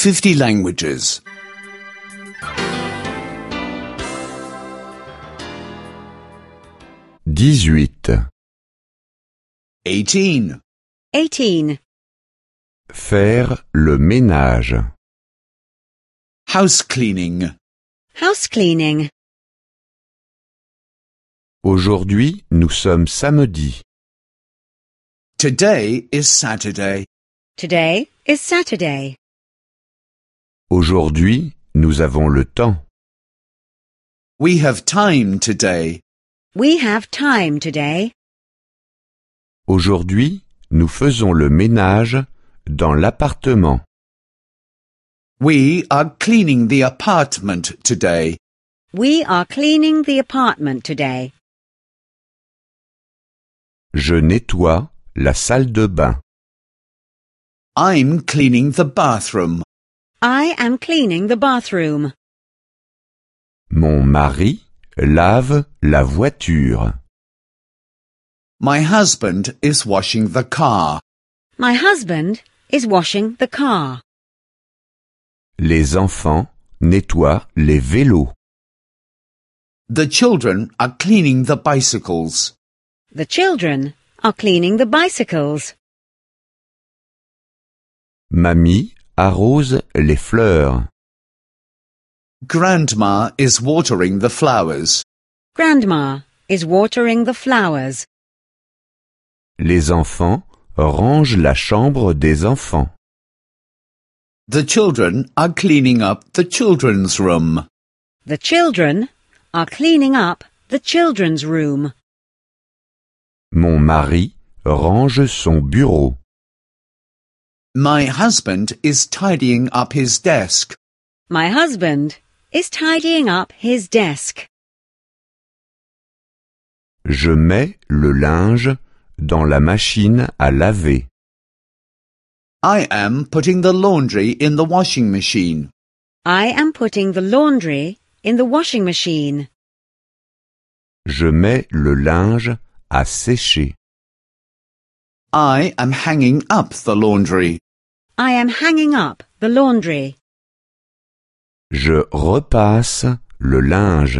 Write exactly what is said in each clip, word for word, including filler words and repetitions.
fifty languages. dix-huit. eighteen. eighteen. Faire le ménage. House cleaning. House cleaning. Aujourd'hui, nous sommes samedi. Today is Saturday. Today is Saturday. Aujourd'hui, nous avons le temps. We have time today. We have time today. Aujourd'hui, nous faisons le ménage dans l'appartement. We are cleaning the apartment today. We are cleaning the apartment today. Je nettoie la salle de bain. I'm cleaning the bathroom. I am cleaning the bathroom. Mon mari lave la voiture. My husband is washing the car. My husband is washing the car. Les enfants nettoient les vélos. The children are cleaning the bicycles. The children are cleaning the bicycles. Mamie arrose les fleurs. Grandma is watering the flowers. Grandma is watering the flowers. Les enfants rangent la chambre des enfants. The children are cleaning up the children's room. The children are cleaning up the children's room. Mon mari range son bureau. My husband is tidying up his desk. My husband is tidying up his desk. Je mets le linge dans la machine à laver. I am putting the laundry in the washing machine. I am putting the laundry in the washing machine. Je mets le linge à sécher. I am hanging up the laundry. I am hanging up the laundry. Je repasse le linge.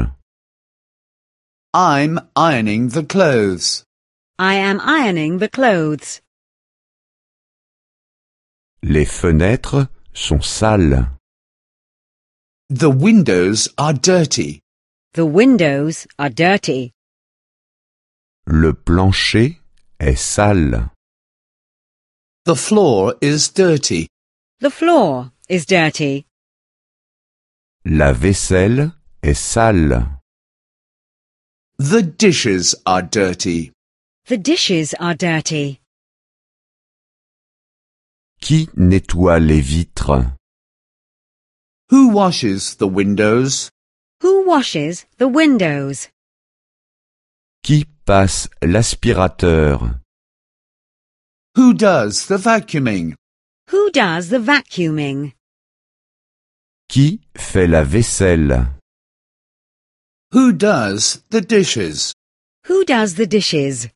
I'm ironing the clothes. I am ironing the clothes. Les fenêtres sont sales. The windows are dirty. The windows are dirty. Le plancher est sale. The floor is dirty. The floor is dirty. La vaisselle est sale. The dishes are dirty. The dishes are dirty. Qui nettoie les vitres? Who washes the windows? Who washes the windows? Qui passe l'aspirateur? Who does the vacuuming? Who does the vacuuming? Qui fait la vaisselle? Who does the dishes? Who does the dishes?